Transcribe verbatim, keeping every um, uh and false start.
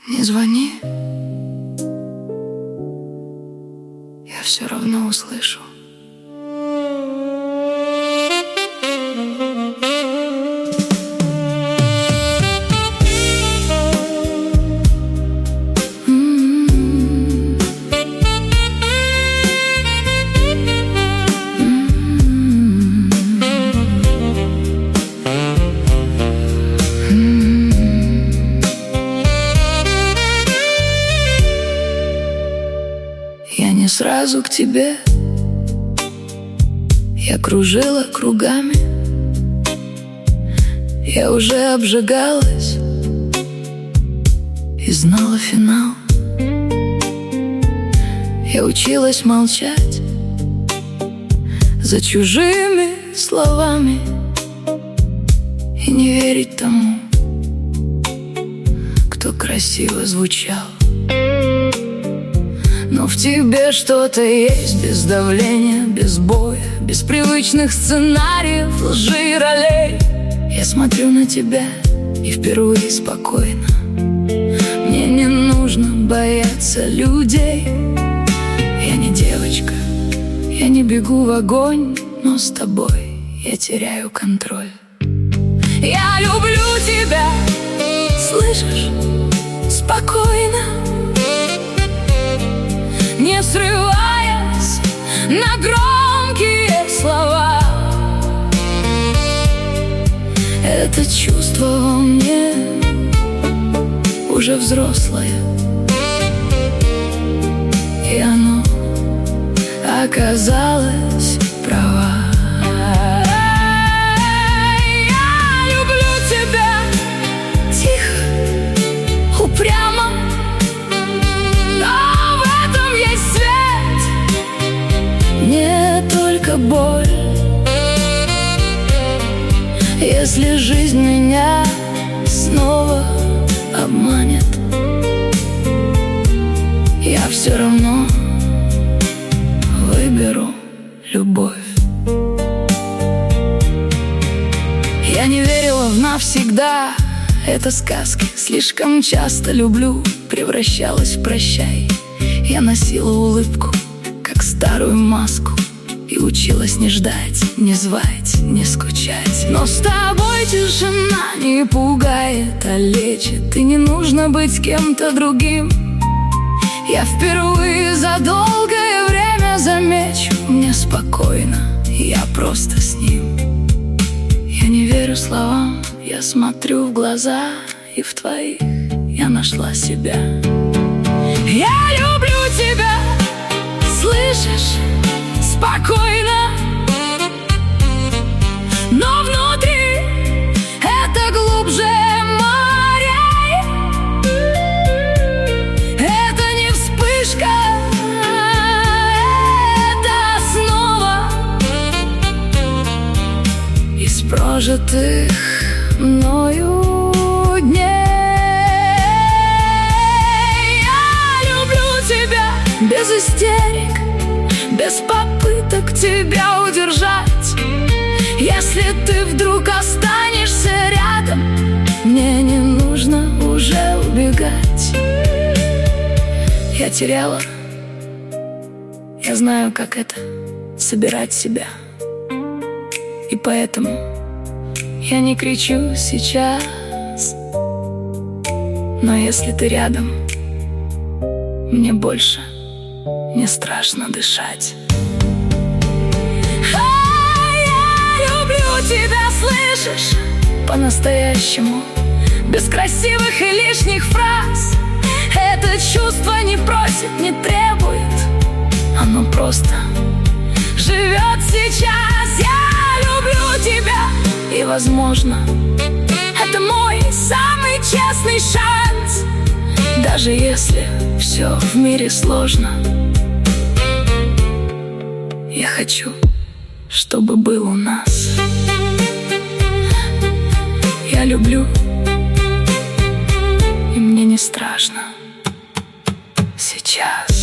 Не звони, я все равно услышу. Я не сразу к тебе, я кружила кругами. Я уже обжигалась и знала финал. Я училась молчать за чужими словами и не верить тому, кто красиво звучал. Но в тебе что-то есть, без давления, без боя, без привычных сценариев, лжи и ролей. Я смотрю на тебя и впервые спокойно. Мне не нужно бояться людей. Я не девочка, я не бегу в огонь, но с тобой я теряю контроль. Я люблю тебя, слышишь, спокойно, не срываясь на громкие слова. Это чувство во мне уже взрослое, и оно оказалось права. Я люблю тебя тихо, упрямо, не только боль. Если жизнь меня снова обманет, я все равно выберу любовь. Я не верила в навсегда, это сказки. Слишком часто люблю превращалась в прощай. Я носила улыбку, как старую маску, и училась не ждать, не звать, не скучать. Но с тобой тишина не пугает, а лечит. И не нужно быть кем-то другим. Я впервые за долгое время замечу, мне спокойно, я просто с ним. Я не верю словам, я смотрю в глаза, и в твоих я нашла себя. Я люблю тебя, слышишь, спокойно, но внутри это глубже моря. Это не вспышка, это основа из прожитых мною дней. Я люблю тебя без истерик, без попыток тебя удержать. Если ты вдруг останешься рядом, мне не нужно уже убегать. Я теряла, я знаю, как это — собирать себя. И поэтому я не кричу сейчас. Но если ты рядом, мне больше не страшно дышать. А я люблю тебя, слышишь, по-настоящему, без красивых и лишних фраз. Это чувство не просит, не требует, оно просто живет сейчас. Я люблю тебя, и, возможно, это мой самый честный шанс. Даже если все в мире сложно, я хочу, чтобы был у нас. Я люблю, и мне не страшно сейчас.